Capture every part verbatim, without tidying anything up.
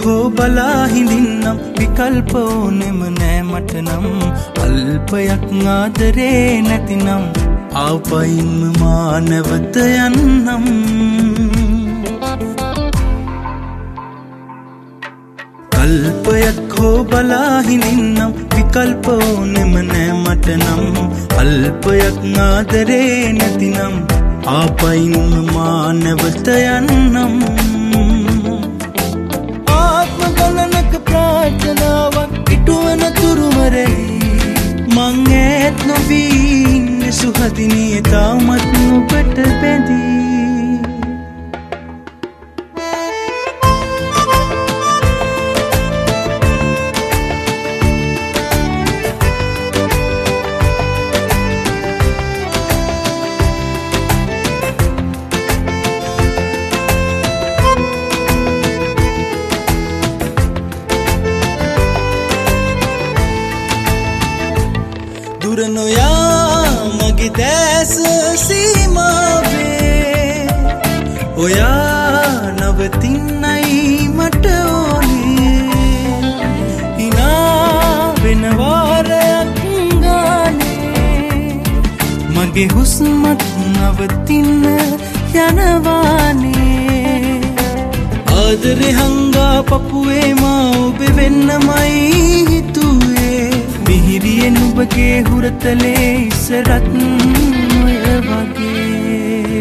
හෝ බලා හිඳින්නම් විකල්ප ඕනෙම නෑ මට නම් අල්පයක් ආදරේ නැතිනම් ආපයින්ම මානවත යන්නම් කල්පයක් හෝ බලා හිඳින්නම් විකල්ප ඕනෙම නෑ මට නම් අල්පයක් ආදරේ නැතිනම් ආපයින්ම මානවත යන්නම් ආත්ම ගණනක ප්‍රාර්ථනාවක් ඉටුවන තුරුමරේ මං ඈත් නොවී ඉන්නේ සුහදිනියේ තාමත් ඔබට බැඳී දුර නොයා මගේ දැස සීමාවේ ඔයා නවතින්නයි මට ඕනේ හිනා වෙන වාරයක් ගානේ මගේ හුස්මත් නවතින්න යනවානේ ආදරේ හංගා පපුවේ මා ඔබ වෙන්නමයි හිතුවේ මිහිරියෙන් ඔබගේ හුරතලේ ඉසරත් ඔය වගේ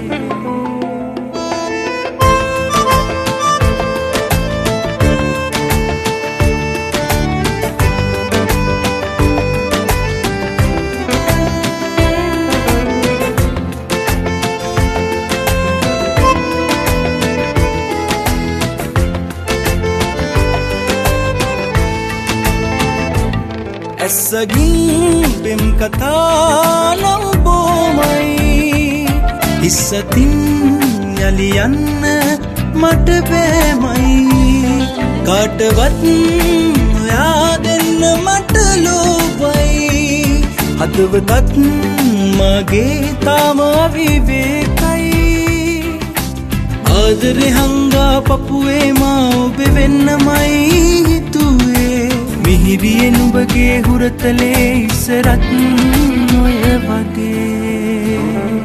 ඇසගින් පෙම් කතා නම් බොමයි ඉස්සතින් යලි යන්න මට බෑමයි කාටවත් ඔයා දෙන්න මට ලෝභයි හදවතත් මගේ තාම විවේකයි ආදරේ හංගා පපුවේ මා ඔබ වෙන්නමයි හිතුවේ මිහිරියෙන් ඔබගේ හුරතලේ ඉසරත් ඔය වගේ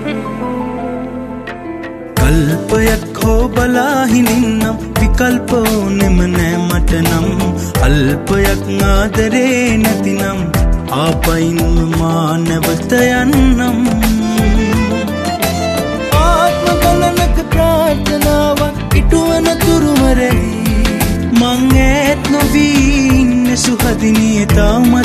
කල්පයක් හෝ බලා හිඳින්නම් විකල්ප ඕනෙම නෑ මට නම් අල්පයක් ආදරේ නැතිනම් ආපයින්ම මානවත යන්නම් ආත්ම ගණනක ප්‍රාර්ථනාවක් ඉටුවන තුරුමරේ මං ඈත් නොවී ඉන්නේ සුහදිනියේ තාම